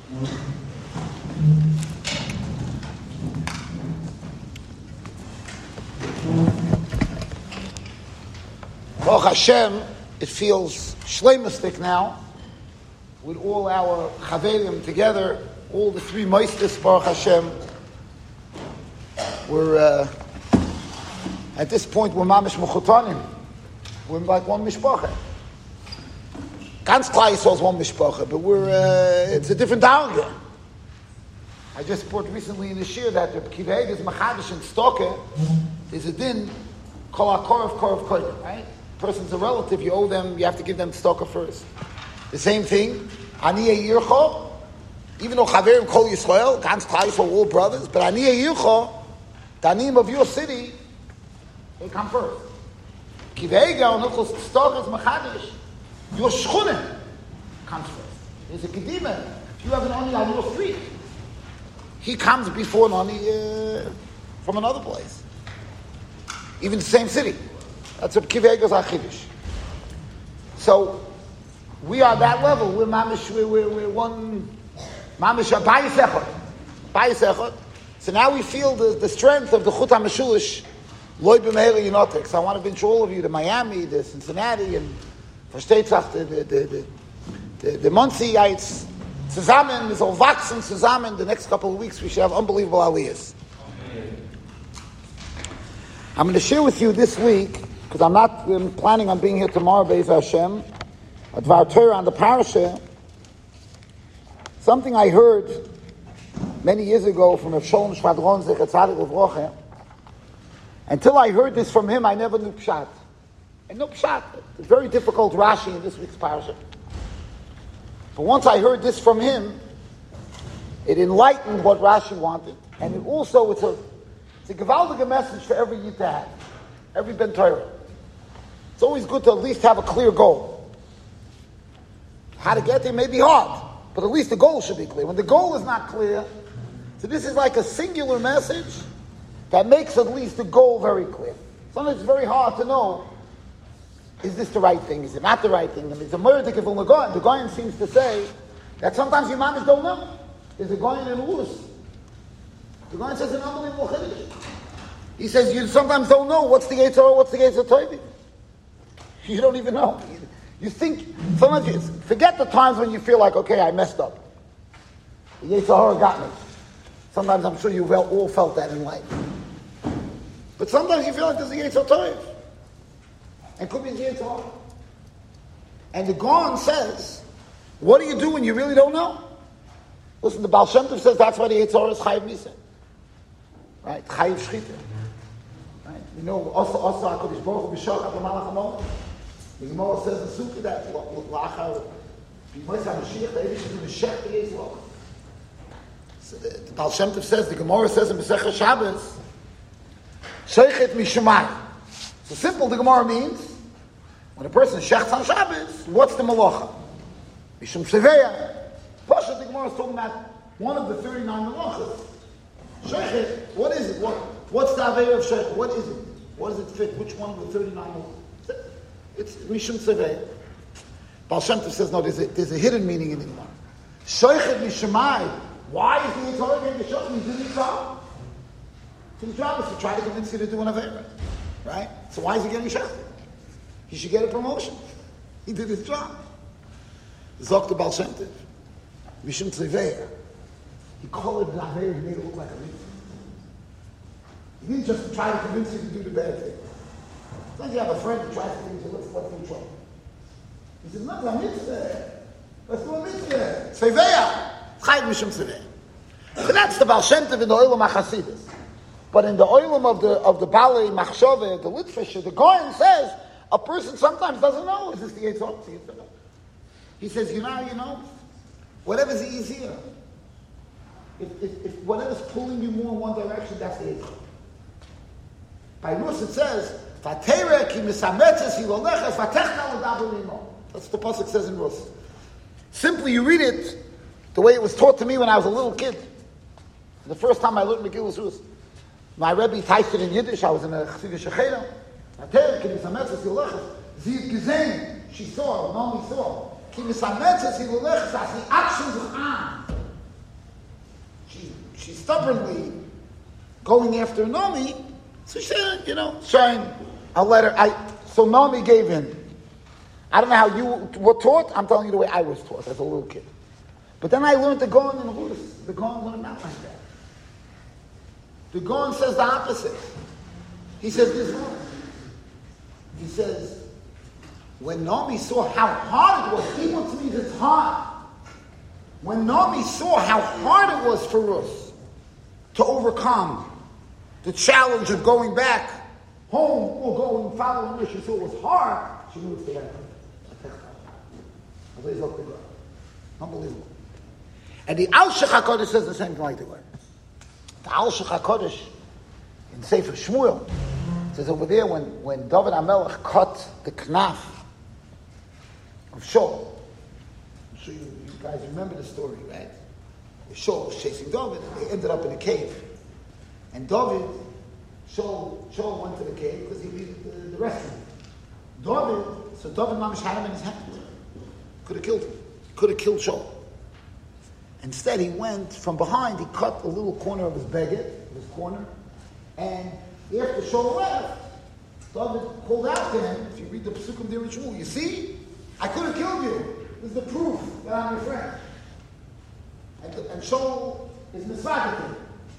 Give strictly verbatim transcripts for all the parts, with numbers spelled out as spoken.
Baruch Hashem, it feels shleimustik now, with all our chaverim together, all the three meistes, Baruch Hashem. We're, uh, at this point, we're mamish mechutanim. We're like one mishpacha. Ganz Klal Yisrael is one mishpacha, but we're, uh, it's a different darga. I just brought recently in the shir that the Kiveg is machadish and stoke is a din, kol ha-korov, korov kodim, right? Person's a relative, you owe them, you have to give them stoka first. The same thing, Aniyah Yircho, even though Chaverim Kol Yisrael, Ganz Klal Yisrael, all brothers, but Aniyah Yircho, the Aniyim of your city, they come first. Kivega, Nuchos Stoka is Machadish, your Shchunim comes first. There's a Kedima, if you have an Ani on your street, he comes before an Ani uh, from another place. Even the same city. That's what Kivega's Achidish. So, we are that level. We're mamish, we're, we're, we're one, mamish, bayis echad. Bayis echad. So now we feel the, the strength of the Chut HaMeshulish, loy b'meira yinotek. So I want to invite all of you to Miami, to Cincinnati, and Verstehtsach, the, the, the, the, the Muncie-ites, zusammen, is all wachsen zusammen. The next couple of weeks we should have unbelievable aliyahs. I'm going to share with you this week, because I'm not um, planning on being here tomorrow, Be'ez Hashem, at Dvar Torah on the parasha, something I heard many years ago from Rav Sholem Shvadron Zecher Tzadik Levrocha. Until I heard this from him, I never knew Pshat. I know Pshat. It's very difficult Rashi in this week's parasha. But once I heard this from him, it enlightened what Rashi wanted. And it also, it's a, it's a gewaldige message for every yid to have. Every Ben Torah. It's always good to at least have a clear goal. How to get there may be hard, but at least the goal should be clear. When the goal is not clear, so this is like a singular message that makes at least the goal very clear. Sometimes it's very hard to know, is this the right thing? Is it not the right thing? I mean, it's a murder to give the Goyen. The Goyen seems to say that sometimes your mamas don't know. There's a Goyen in Ulus. The Goyen says an unbelievable chiddush. He says you sometimes don't know what's the Yetzer Hara, what's the Yetzer Tovim. You don't even know. You think, sometimes you forget the times when you feel like, okay, I messed up. The Yetzer Hara got me. Sometimes I'm sure you've all felt that in life. But sometimes you feel like there's a Yetzer Tov. And could be the Yetzer Hara. And the Gaon says, what do you do when you really don't know? Listen, the Baal Shem Tov says that's why the Yetzer Hara is Chayiv Misa. Right? Chayiv Shchita. Right? You know, also, also, HaKadosh Baruch Hu b'shochat l'malach hamon. The Gemara says in Sukkah that l'achar b'mois HaMashiach the Eibush is in the Shech the Yetzer Hara. The Baal Shem Tov says, the Gemara says in Masechah Shabbos, Sheichet Mishumai. So simple, the Gemara means, when a person shechts on Shabbos, what's the malacha? Mishum Seveya. Pasha, the Gemara is talking about one of the thirty-nine malachas. Sheichet, what is it? What, what's the Aveya of Sheichet? What is it? What does it fit? Which one of the thirty-nine malachas? It's Mishum Seveya. Baal Shem Tov says, no, there's a, there's a hidden meaning in the Gemara. Sheichet Mishumai. Why is the Yetzer Hara getting the Shochem? He did his job. His job is to try to convince you to do an Aveira. Right? So why is he getting Shochem? He should get a promotion. He did his job. Zok the Baal Shem Tov. Mishum Tzeveya. He called it an Aveira, he made it look like a mitzvah. He didn't just try to convince you to do the bad thing. Sometimes you have a friend who tries to convince you, let's let's do trouble. He says, no, it's a mitzvah. Let's do a mitzvah. Tzeveya. Chayiv Mishum Tzeveya. So that's the Baal Shem Tov in the Olam HaChasidus. But in the Olam of the of the Balei Machshove, the Litvisher, the Goyen says a person sometimes doesn't know, is this the Yetzer Hara? He says, you know, you know, whatever's easier. If, if, if whatever's pulling you more in one direction, that's the Yetzer Hara. By Rus it says, Vatera ki misametzes hiloleches vatechta l'daber limo. That's what the pasuk says in Rus. Simply, you read it the way it was taught to me when I was a little kid. The first time I learned Megillah Rus. My Rebbe typed it in Yiddish. I was in a Chassidish Shechera. Vatera ki misametzes hiloleches. Sie hat gesehen. She saw, Naomi saw. Ki misametzes hiloleches as the actions of Am. stubbornly going after Naomi, so she said, you know, shine, I'll let her. I, so Naomi gave in. I don't know how you were taught. I'm telling you the way I was taught as a little kid. But then I learned the Gaon in Rus. The Gaon learned not like that. The Gaon says the opposite. He says this wrong. He says, when Naomi saw how hard it was, even means it's hard. When Naomi saw how hard it was for Rus to overcome the challenge of going back home or going following her, she saw it was hard. She knew it's the right thing. Unbelievable. And the Al Shech HaKodesh says the same thing like the word. The Al Shech HaKodesh in Sefer Shmuel says over there when, when David HaMelech cut the knaf of Shaul. I'm sure you, you guys remember the story, right? Shaul was chasing David and they ended up in a cave. And David, Shaul, Shaul went to the cave because he needed the, the rescue. David, so David Mamish had him in his hand. Could have killed him. Could have killed Shaul. Instead, he went from behind, he cut a little corner of his beged, his corner, and after Shaul left, David called out to him, if you read the Pesukim there in Shmuel, you see, I could have killed you. This is the proof that I'm your friend. And, and Shaul is misvagited.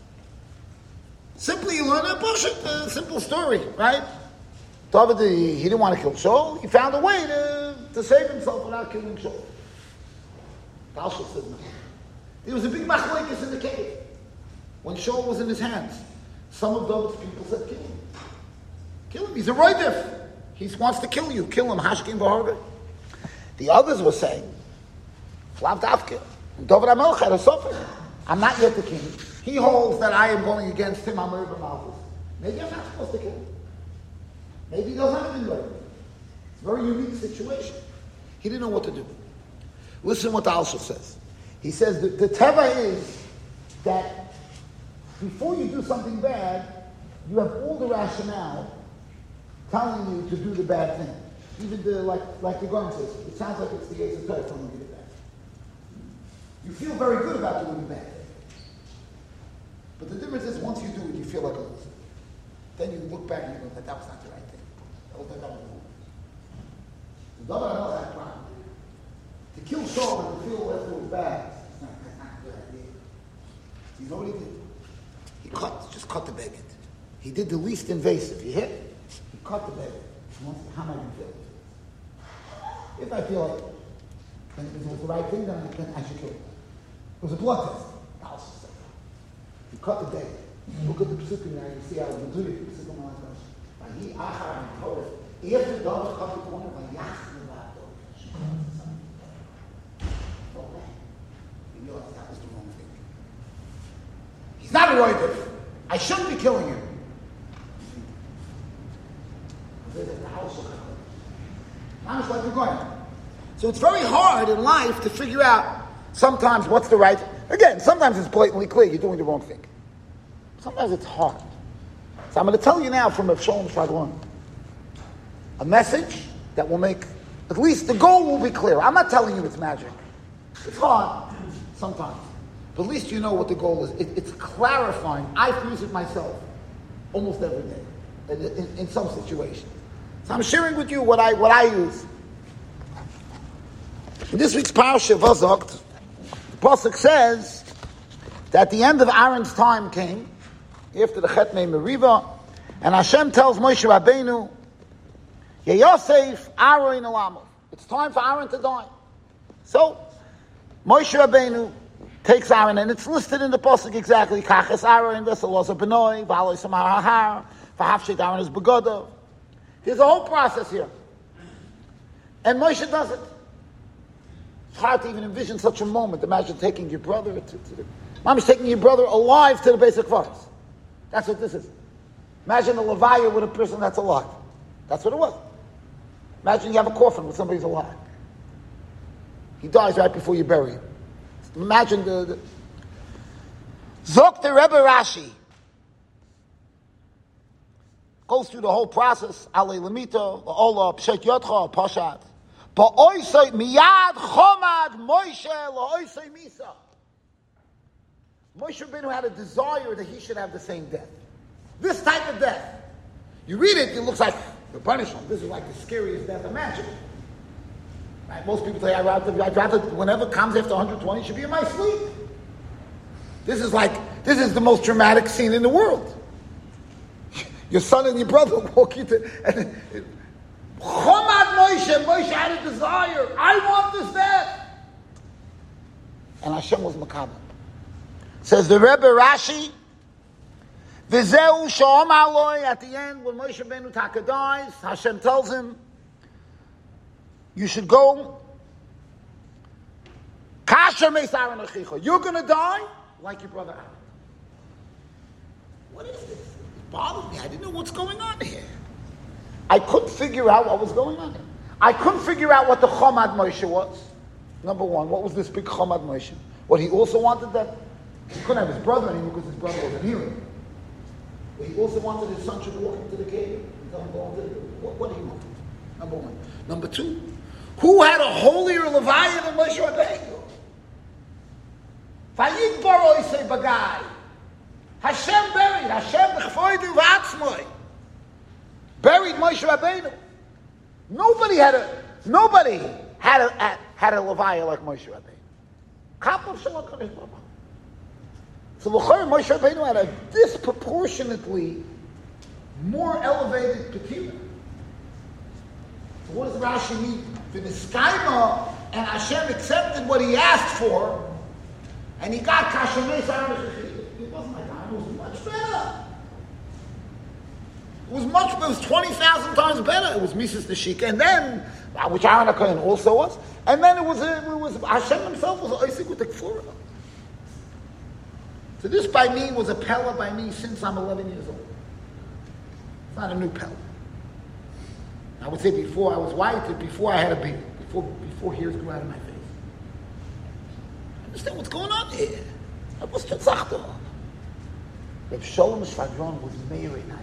Simply, you learn a bullshit, a simple story, right? David, he, he didn't want to kill Shaul. He found a way to, to save himself without killing Shaul. Talshel says no. There was a big machlekes in the cave when Shaul was in his hands. Some of David's people said, kill him. Kill him. He's a roidif. He wants to kill you. Kill him. Hashkin v'harga. The others were saying, Flav Davke. David HaMelech had a suffer. I'm not yet the king. He holds that I am going against him. I'm over Malchus. Maybe I'm not supposed to kill him. Maybe he doesn't have anything. It's a very unique situation. He didn't know what to do. Listen what the Alshel says. He says that the teva is that before you do something bad, you have all the rationale telling you to do the bad thing. Even the, like, like the Gaon says, it sounds like it's the Yetzer Hara telling you to do the bad. You feel very good about doing the bad thing. But the difference is once you do it, you feel like a loser. Then you look back and you go, that, that was not the right thing. That was, that was wrong. The David HaMelech had a problem. To kill Shaul and to feel that it was bad, it's not, that's not a good idea. So you know what he did? He cut, just cut the beged. He did the least invasive. He hit, he cut the beged. How am I going to feel? If I feel like then it was the right thing, then I, then I should kill him. It was a blood test. I'll just say. He cut the beged. Look at the Pesukim now, you see how the Pesukim Pesukim are like he achar and Torah. After David cut the corner, by Yachim about David. He realized that was the wrong thing. He's not a roidif. I shouldn't be killing him. Not like we're going. So it's very hard in life to figure out sometimes what's the right. Again, sometimes it's blatantly clear you're doing the wrong thing. Sometimes it's hard. So I'm going to tell you now from Avshalom Shadron a message that will make, at least the goal will be clear. I'm not telling you it's magic. It's hard sometimes. But at least you know what the goal is. It, it's clarifying. I use it myself almost every day in, in, in some situations. So I'm sharing with you what I what I use. In this week's parasha Vazokt, the pasuk says that the end of Aaron's time came after the Chetmei Meriva, and Hashem tells Moshe Rabbeinu, "Yeyosef Aaron Elamo." It's time for Aaron to die. So Moshe Rabbeinu takes Aaron, and it's listed in the pasuk exactly. Kaches Aaron v'salosa benoi v'aloi samar hahar v'hafshet Aaron is begodo. There's a whole process here. And Moshe does it. It's hard to even envision such a moment. Imagine taking your brother to, to the... Mom's taking your brother alive to the basic forest. That's what this is. Imagine a levaya with a person that's alive. That's what it was. Imagine you have a coffin with somebody's alive. He dies right before you bury him. Imagine the... the... Zok the Rebbe Rashi goes through the whole process. Alei lemito, ola pshet yotcha, pashat. Ba'oisei miyad chomad Moshe la'oisei misa. Moshe Rabbeinu had a desire that he should have the same death. This type of death. You read it, it looks like the punishment. This is like the scariest death imaginable. Right? Most people say, I'd rather, I'd rather, whenever it comes after one hundred twenty, it should be in my sleep. This is like, this is the most dramatic scene in the world. Your son and your brother walk into, and Chomad Moshe, Moshe had a desire. I want this death. And Hashem was Makabel. Says the Rebbe Rashi, V'zeu sh'om aloi, at the end, when Moshe Rabbeinu Taka dies, Hashem tells him, you should go, Kasher meis Aaron achicha. You're going to die like your brother Aaron. What is this? It bothered me. I didn't know what's going on here. I couldn't figure out what was going on here. I couldn't figure out what the Chomad Moshe was. Number one, what was this big Chomad Moshe? What he also wanted that he couldn't have his brother anymore because his brother wasn't hearing. But he also wanted his son should walk into the cave and tell him go into the what, what do you want? Number one. Number two, who had a holier Leviah than Moshe Rabbeinu? Vayik Boroi say Bagai. Hashem buried. Hashem b'chvoidu v'atzmoi. Buried Moshe Rabbeinu. Nobody had a nobody had a had, had a Leviah like Moshe Rabbeinu. Kapov Shalom Kadosh Baruch. So L'chor Moshe Rabbeinu had a disproportionately more elevated petila. So what does Rashi mean? V'niskaima, and Hashem accepted what he asked for, and he got kashamei sarah. It wasn't like that. It was much better. It was much better. It was twenty thousand times better. It was Mises Neshika, and then, which Aaron HaKohen also was, and then it was, it was Hashem himself was Isaac with the Kfurah. So this by me was a Pella by me since I'm eleven years old. It's not a new Pella. I would say before I was white, before I had a baby, before before hairs grew out of my face. Understand what's going on here? I was Tetzachta. Reb Sholem Shvadron was Meir Einayim.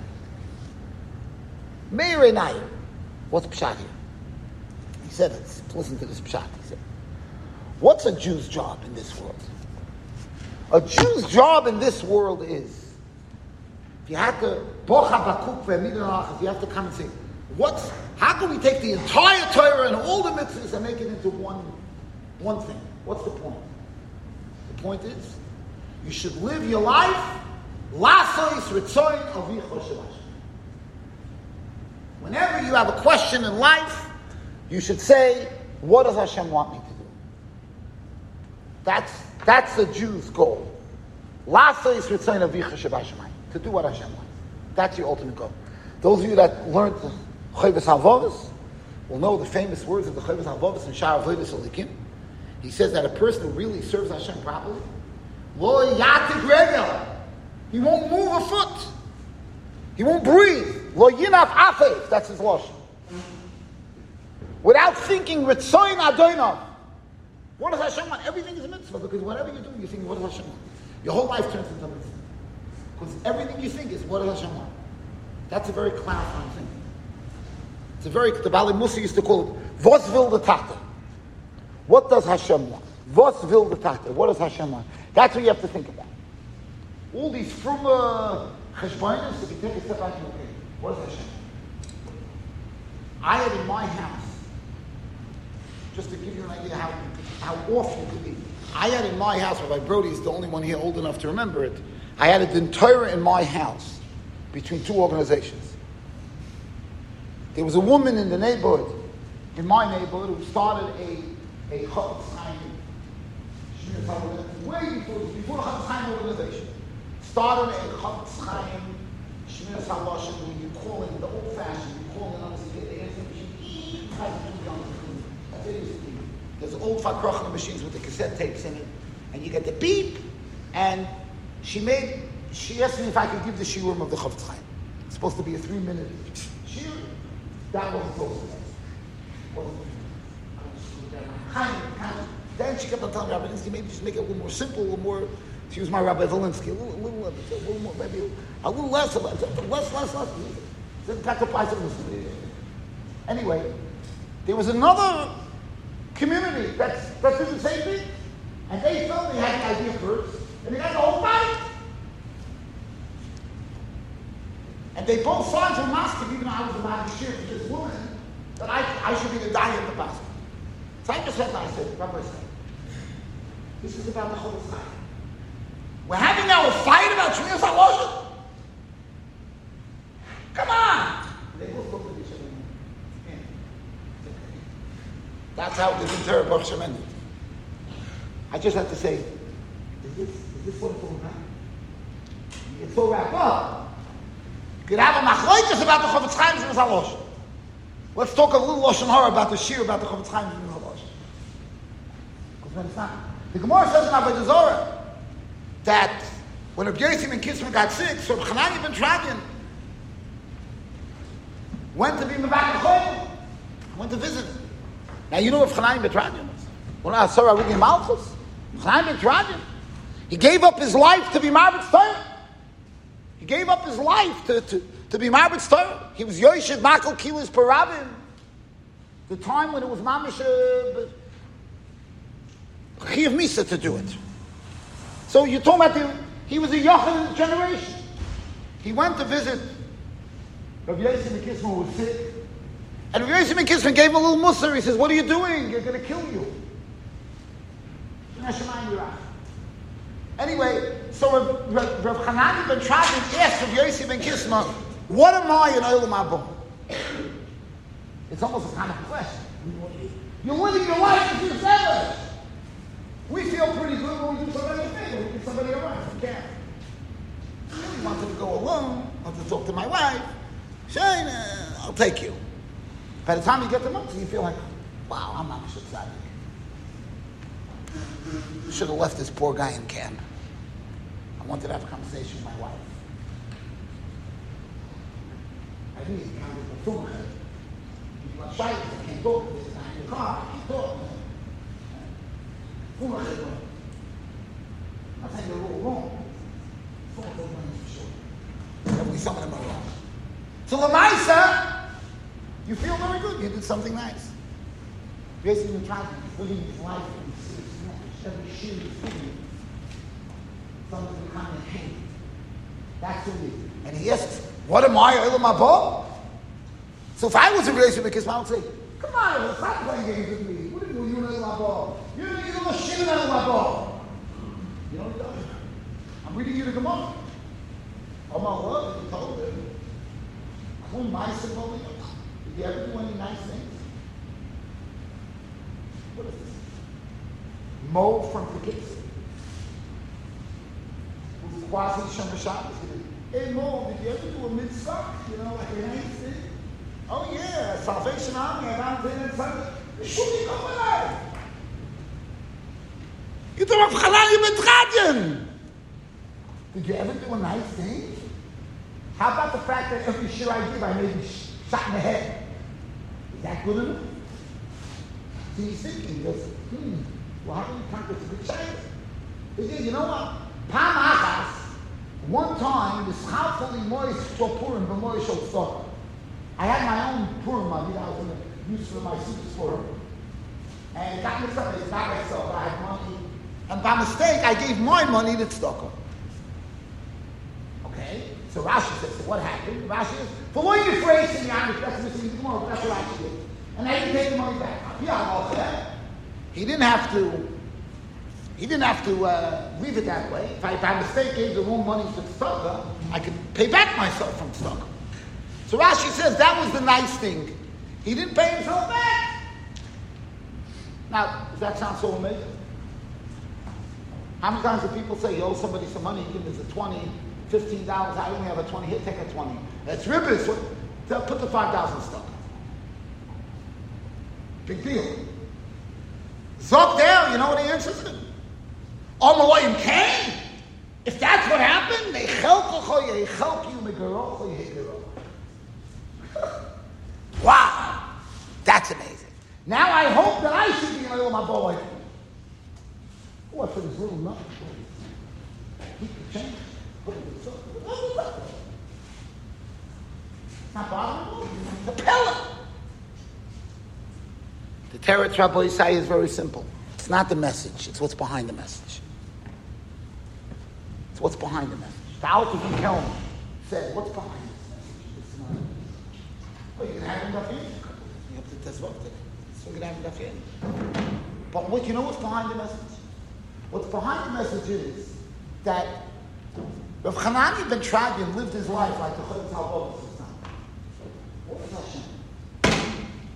Meir Einayim. What's Pshat here? He said, let's listen to this Pshat. He said, what's a Jew's job in this world? A Jew's job in this world is, if you have to, if you have to come and say, what's, how can we take the entire Torah and all the mitzvahs and make it into one, one thing? What's the point? The point is, you should live your life, lasois ritzoin avicha shel Hashem. Whenever you have a question in life, you should say, what does Hashem want me to do? That's That's the Jew's goal. Lasois ritzoin avicha shel Hashem. To do what Hashem wants. That's your ultimate goal. Those of you that learned the Chovos HaLevavos will know the famous words of the Chovos HaLevavos in Sha'ar Avodas Elikim. He says that a person who really serves Hashem properly, lo yatik regel, he won't move a foot. He won't breathe. Lo yinaf afev, that's his lashon. Without thinking ritzoin adoinav. What does Hashem want? Everything is a mitzvah, because whatever you do, you think, what does Hashem want? Your whole life turns into a mitzvah. Because everything you think is, what does Hashem want? That's a very clarifying thing. It's a very, the Bali Musa used to call it, Vos vil de Tata. What does Hashem want? Vos vil de Tata. What does Hashem want? That's what you have to think about. All these from uh, cheshbonos, if you take a step back and look at it, what is Hashem? I had in my house, just to give you an idea how, how off you could be, I had in my house, Rabbi Brody is the only one here old enough to remember it, I had a din Torah in my house between two organizations. There was a woman in the neighborhood, in my neighborhood, who started a a Chofetz Chaim, way before, before the Chofetz Chaim organization, started a Chofetz Chaim Shmiras HaLashon, where you call it the old-fashioned, you call it on the answer machine, that's what it used to be. There's old Fakrochna machines with the cassette tapes in it, and you get the beep, and she made, she asked me if I could give the shiurim of the Chofetz Chaim. It's supposed to be a three-minute shiur. That wasn't supposed to be. Then she kept on telling me, Rabbi Linsky, maybe just make it a little more simple, a little more, she was my Rabbi Valinsky, a little, a little, a little more, maybe a little less, a less, less, less, less. Then got to apply something. Anyway, there was another community that's, that did the same thing, and they felt they had the idea first, and they got the whole they both sides were masking, even though I was allowed to share with this woman, that I, I should be the guy in the basket. So I just said, I said, Rabbi said, this is about the whole time. We're having now a fight about Shmiyas HaLoshen? Come on! They both looked at each other. Yeah. That's how the Torah Baruch Shem ended. I just have to say, is this, is this what it's all about? It's so wrapped up. You could have a machlokes about the Chofetz Chaim Shmiyas HaLoshen. Let's talk a little Lashon Hara about the shir about the Chofetz Chaim Shmiyas HaLoshen. Because when it's not, the Gemara says in Avodah Zarah that when Rabbi Yosi ben Kisma got sick, so Rabbi Hanani ben Tradian went to be Mevak Choyim, went to visit him. Now you know what Rabbi Hanani ben Tradian was. Well, now Sarah Rigi Malchus, Rabbi Hanani ben Tradian. He gave up his life to be Marbitz Torah. He gave up his life to, to, to be Marbitz Torah. He was Yoshev Makel Kilis Parabim. The time when it was Mamish uh, Chiv Misa to do it. So you're talking about the, he was a Yochanan generation. He went to visit Rabbi Yosi ben Kisma, who was sick. And Rabbi Yosi ben Kisma gave him a little musar. He says, what are you doing? You're going to kill you. Anyway, so Rav, Rav Hanani ben Tradian asked Rabbi Yosi ben Kisma, what am I in Olam Haba? It's almost a kind of question. You're living your life as you said. We feel pretty good when we do somebody a favor. We do somebody a right. We can't. I really wanted to go alone. I wanted to talk to my wife. Shane, uh, I'll take you. By the time you get the money, you feel like, wow, I'm not so excited. I should have left this poor guy in camp. I wanted to have a conversation with my wife. I need to kind of a phone. You want shy, I can't talk to this guy in the car. I can't talk. I'm saying you're all wrong. Definitely some of them are wrong. So Lamaisa, you feel very good. You did something nice. Basically, you're trying to living his life and you see his life. Every shoe is fitting. Something to kind of hate. That's who he is. And he asks, what am I, Olam Haba? So if I was a relationship with Kisma, I would say, come on, stop playing games with me. What are you doing? You're Olam Haba. You're a little shit in Olam Haba. You know what he does? I'm reading you the Gemara. Oh my love, he told him. Who nice and holy? Did you ever do any nice things? What is this? Mo from Poughkeepsie. Who's quasi Shomer Shabbos. Hey Mo, did you ever do a mitzvah? You know, like a nice thing? Oh yeah, Salvation Army, and I'm doing something. Should be coming out. You don't have Hanani ben Tradian. Did you ever do a nice thing? How about the fact that every shir I give, I may be shot in the head? Is that good enough? So he's thinking, he goes, hmm, well, how can you count this a good chance? He says, you know what? Pam Achas, one time, this hopefully Moish for Purim, but Moish Shol I had my own Purim money, I was going to use for my suits for him. And it got mixed up, it's not myself, I had money. And by mistake, I gave my money to Tzedakah. Okay? So Rashi says, so what happened? Rashi says, for what you phrase in the Amish, that's missing the Gemara, but that's what Rashi did. And I didn't take the money back. Yeah, all that. He didn't have to, he didn't have to uh, leave it that way. If I by mistake gave the wrong money to Tzedakah, I could pay back myself from Tzedakah. So Rashi says that was the nice thing. He didn't pay himself back. Now, does that sound so amazing? How many times do people say, you owe somebody some money, give them a twenty, fifteen dollars, I only have a twenty, here, take a twenty. That's ribbis, put the five thousand stuff. Big deal. Zok there, you know what the answer is? Omalayim came. If that's what happened, they help you, help you, wow, that's amazing. Now I hope that I should be in my boy like him. What for this little nut? He could change. Put it in the not bothering him. The pillar. The Teretz Rabbi Yisai is very simple. It's not the message. It's what's behind the message. It's what's behind the message. The Alter from Kelman said, what's behind this message? Well, you can have him up here. You have to test today. So you can have him up here. But what you know what's behind the message? What's behind the message is that Rav Hanani ben Tradian lived his life like the Chayim Talbot system. What was Hashem?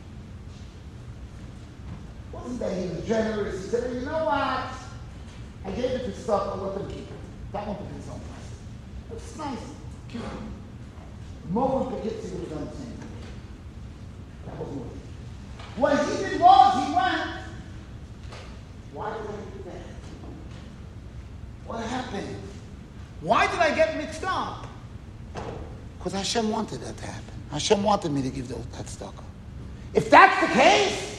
Wasn't that he was generous? He said, you know what? I gave it to stuff, I'll let them keep it. That won't be his own place. It's nice, cute. The moment Poughkeepsie would have done the same thing. That wasn't worth it. What he did was, he went, why did I do that? What happened? Why did I get mixed up? Because Hashem wanted that to happen. Hashem wanted me to give those, that tzedakah. If that's the case,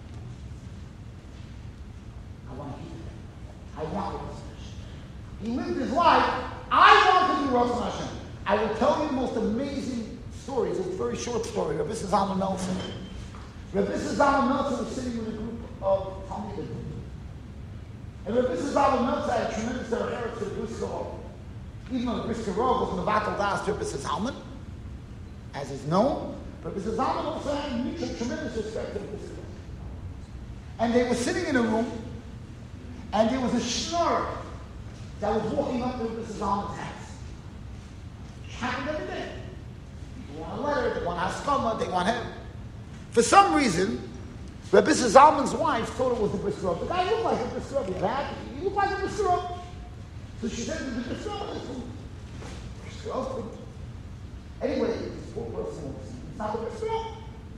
I want to keep it. I want Rosh Hashem. He lived his life. I want to do Rosh Hashem. I will tell you the most amazing stories. It's a very short story. Rabbi Zalman Meltzer. Rabbi Zalman Meltzer was sitting with a group of Talmidim. And Rabbi Zalman Meltzer had a tremendous derech to the Brisker Rov. Even though the Brisker Rov was Mevatel Das to Rabbi Zalman, as is known, Rabbi Zalman also had mutual tremendous respect to the Brisker Rov. And they were sitting in a room, and there was a schnorr that was walking up to Rabbi Zalman's house. It happened every day. They want a letter, they want haskama, they want him. For some reason, Rabbi Zalman's wife thought it was the Brisker Rov. The guy looked like a Brisker Rov. He had, he looked like a Brisker Rov. So she said, the Brisker Rov. Brisker Rov. Anyway, this poor person, it's not the Brisker Rov.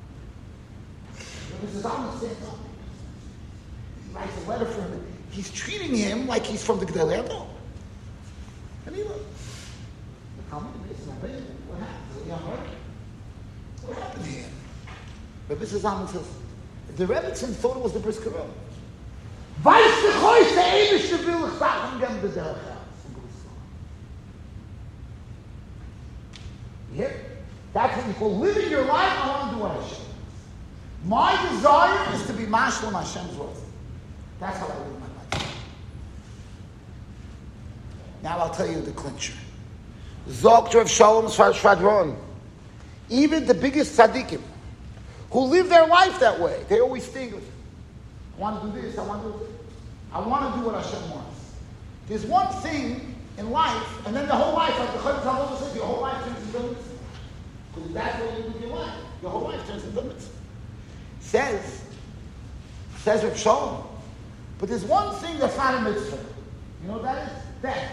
Rabbi Zalman said something. He writes a letter for him. He's treating him like he's from the Gedolei Hador. And he looked. What happened? What happened here? Rabbi Zalman says, the Rebbetzin thought it was the Brisker Rov. Weiß the Choyz, the Eibishter will ich sagen, gem the Derech aus. Yeah? That's what you call living your life. I want to do what Hashem. My desire is to be mashlim Hashem's word. That's how I live my life. Now I'll tell you the clincher. Zok Rav Shalom Shvadron. Even the biggest tzaddikim who live their life that way, they always think, I want to do this, I want to do this. I want to do what Hashem wants. There's one thing in life, and then the whole life, like the Chayim Talmud says, your whole life turns into a mitzvah. Because that's what you do with your life. Your whole life turns into a mitzvah. Says, says Rav Shalom, but there's one thing that's not a mitzvah. You know what that is? Death.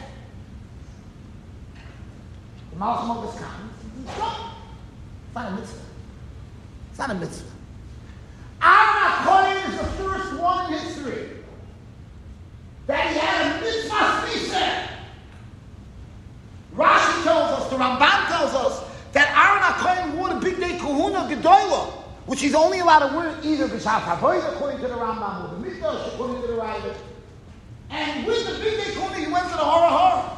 The Malachim of this kind. It's not a mitzvah. It's not a mitzvah. Aaron HaKohen is the first one in history that he had a mitzvah speaker. Rashi tells us, the Ramban tells us, that Aaron HaKohen wore the big day kahuna gedolah, which he's only allowed to wear either b'shaf havodah according to the Rambam or the Mikdash according to the Rambam. And with the big day kahuna, he went to the Har HaHor.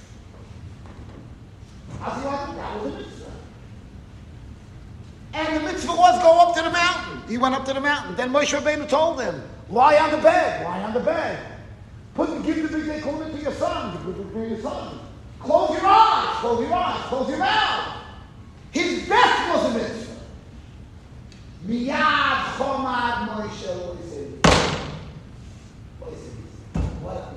How's he like? That was a mitzvah. And the mitzvah was go up to the mountain. He went up to the mountain. Then Moshe Rabbeinu told him, lie on the bed, lie on the bed. Put give the big day kahuna to your son, give it to your son. Close your eyes, close your eyes, close your mouth. His death was a mitzvah. Miyad chomad Moshe, what is it? What is it? What?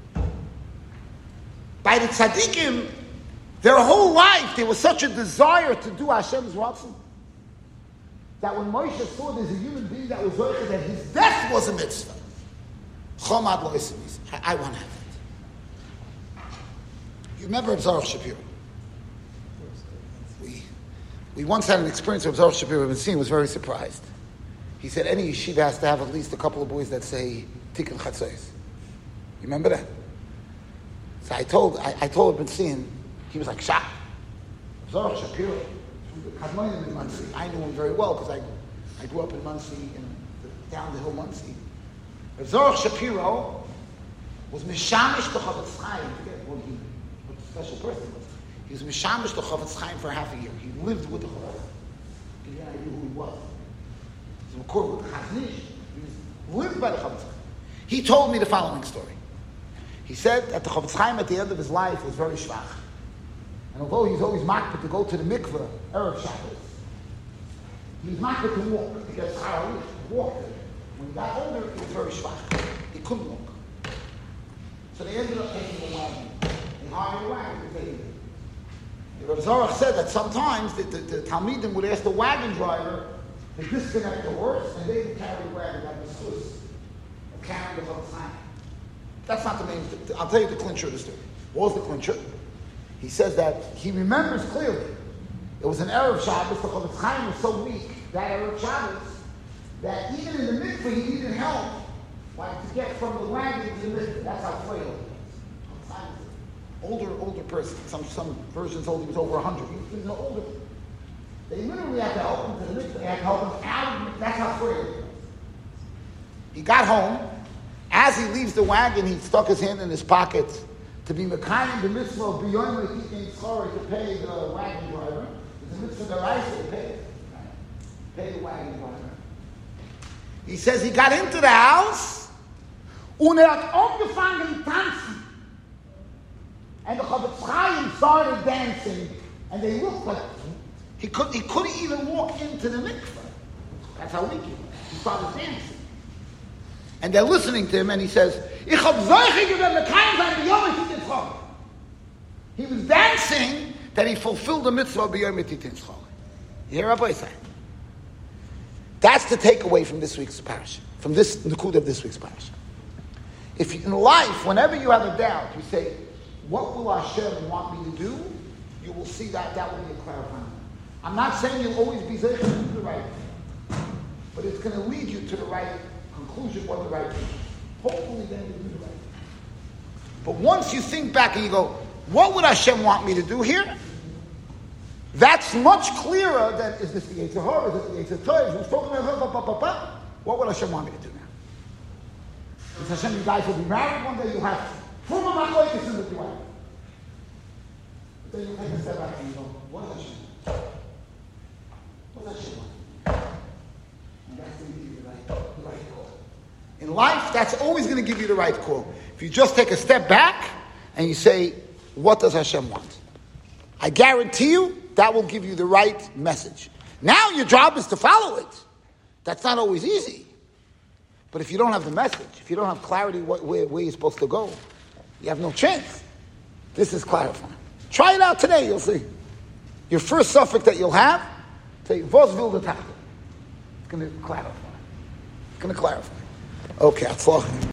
By the tzaddikim, their whole life, there was such a desire to do Hashem's ratzon that when Moshe saw there's a human being that was working, that his death was a mitzvah. Chomad lo isimis. I, I want to have it. You remember Abzarach Shapiro? We we once had an experience with Abzarach Shapiro. I've been seeing, was very surprised. He said any yeshiva has to have at least a couple of boys that say Tikkun Chatzos. You remember that? So I told I, I told Ibn Sin, he was like shocked. Abzarach Shapiro. In Muncie. I knew him very well because I, I grew up in Muncie, in the, down the hill Muncie. Zorach Shapiro was Mishamish to Chavetz Chaim. I forget what, he, what special person was. He was Mishamish to Chavetz Chaim for half a year. He lived with the Chavetz. Give you an idea who he was. He was recorded with the Chaznish. He was lived by the Chavetz Chaim. He told me the following story. He said that the Chavetz Chaim at the end of his life was very schwach. And although he's always makpid to go to the mikveh, Erev Shabbos, He's not going to walk. He gets tired. He walked. When he got older, he was very schwach. He couldn't walk. So they ended up taking a wagon. They hired a wagon to take him. The Rav Zarach said that sometimes the, the, the Talmidim would ask the wagon driver to disconnect the horse, and they would carry the wagon like the Swiss of carrying the whole time. That's not the main. I'll tell you the clincher of the story. What was the clincher? He says that he remembers clearly. It was an Erev Shabbos. The Chofetz Chaim was so weak that Erev Shabbos that even in the mikveh he needed help, like to get from the wagon to the mikveh. That's how frail he was. Older, older person. Some some versions told he was over a hundred. He was an older. They literally had to help him to the mikveh. They had to help him out of the mikveh. That's how frail he was. He got home. As he leaves the wagon, he stuck his hand in his pocket to be mekayim the mitzvah of beyond the keeping tzara to pay the wagon driver. It's a mitzvah deraisa to pay, pay the wagon driver. He says he got into the house und er hat angefangen tanzen. And the Chofetz Chaim started dancing, and they looked like he couldn't. He couldn't even walk into the mikveh. That's how weak he was. He started dancing. And they're listening to him, and he says, Ich hab solche gewählt, kein sein B'yom Titin Tzchak. He was dancing that he fulfilled the mitzvah of B'yom Titin Tzchak. You hear Rabbi say? That's the takeaway from this week's parasha, from this Nakud of this week's parasha. If you, in life, whenever you have a doubt, you say, what will Hashem want me to do? You will see that that will be a clarifying. I'm not saying you'll always be zeichet to do the right thing, but it's going to lead you to the right conclusion, what the right thing is. Hopefully then you do the right thing. But once you think back and you go, what would Hashem want me to do here? That's much clearer than, is this the Yetzer Hara, is it the Yetzer Tov, who's talking about, what would Hashem want me to do now? Is Hashem, you guys will be married one day, you'll have full of machlokes in the wife. But then you take a step back and you go, what does Hashem want? What does Hashem want? And that's going to give you the right, the right call. In life, that's always going to give you the right call. If you just take a step back and you say, what does Hashem want? I guarantee you, that will give you the right message. Now your job is to follow it. That's not always easy. But if you don't have the message, if you don't have clarity what, where, where you're supposed to go, you have no chance. This is clarifying. Try it out today, you'll see. Your first suffix that you'll have, say, Vos will the It's going to clarify. It's going to clarify. Okay, I'll